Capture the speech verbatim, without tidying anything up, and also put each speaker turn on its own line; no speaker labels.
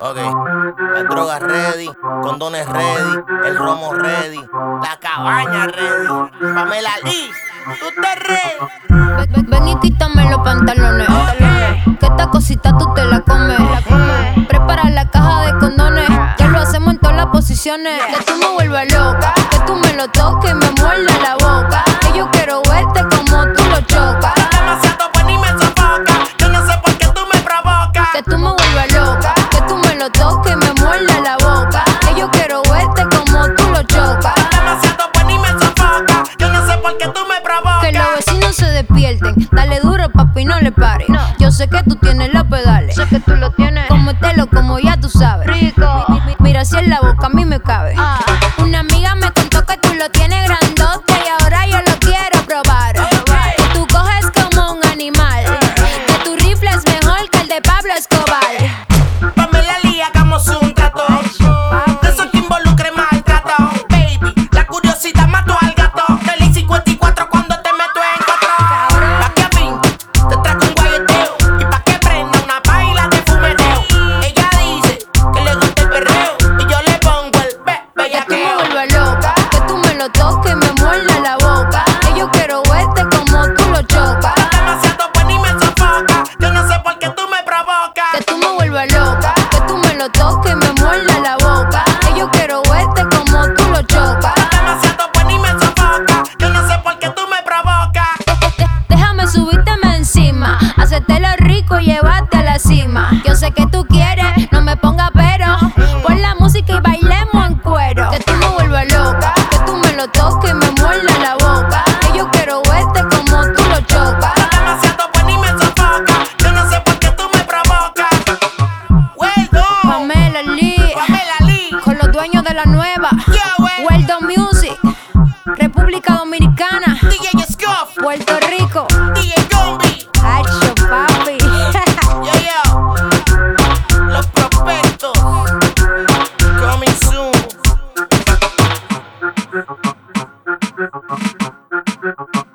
Ok, las drogas ready, condones ready, el romo ready, la cabaña ready. Pamela Lee, ¿tú estás ready?
Ven, ven, ven y quítame los pantalones. Que esta cosita tú te la comes. Prepara la caja de condones. Ya lo hacemos en todas las posiciones. Que tú me vuelvas loca, que tú me lo toques y me muerdas la boca. Que yo quiero verte como tú lo chocas.
Demasiado bueno y me sofoca. Yo no sé por qué tú me provocas.
Que tú me vuelvas loca, que tú me lo toques y me muerdas la boca. Que yo quiero verte como tú lo chocas.
Demasiado bueno y me sofoca. Yo no sé por qué tú me provocas.
Que los vecinos se despierten. Dale duro, papi, no le pares. No. Yo sé que tú tienes los pedales. Sé que tú lo tienes. Cómetelo como ya tú sabes. Rico. Mi, mi, mira si en la boca a mí me cabe. Ah. Una amiga me contó que tú lo tienes grandote y ahora yo lo quiero probar. Okay. Que tú coges como un animal. Que tu rifle es mejor que el de Pablo Escobar.
Pamela Lee, hagamos un trato. De eso que involucre maltrato. Baby, la curiosidad mató al gato. De ley cincuenta y cuatro cuando te meto en cuatro. Pa' que a fin te traigo un guayeteo. Y pa' que prenda una baila de fumeteo. Ella dice que le gusta el perreo. Y yo le pongo el be,
Que tú me
bellaqueo.
vuelvas loca, que tú me lo toques y me muerdas la boca. Que yo quiero verte como tú lo chocas.
Demasiado bueno y me sofoca. Yo no sé por qué tú me provocas.
Que tú me vuelvas loca, que tú me lo toques y me muerdas la boca. Que yo quiero verte como tú lo chocas.
Demasiado bueno y me sofoca. Yo no sé por qué tú me provocas.
De- Déjame subírteme encima, hacértelo rico y llevarte a la cima. Yo sé que tú quieres, no me pongas pero. Pon la música y bailemos en cuero. Que tú me vuelvas loca, que tú me lo toques y me muerdas la boca. Que yo quiero verte como tú lo chocas.
Demasiado bueno y me sofoca. Yo no sé por qué tú me provocas. Well done.
Pamela Lee,
Pamela Lee.
con los dueños de la nueva.
Yeah, well.
Well Done Music, República Dominicana,
D J Scuff.
Puerto Rico.
D J Gombi.
Hacho, papi.
Yeah, yeah. Los prospectos. Coming soon.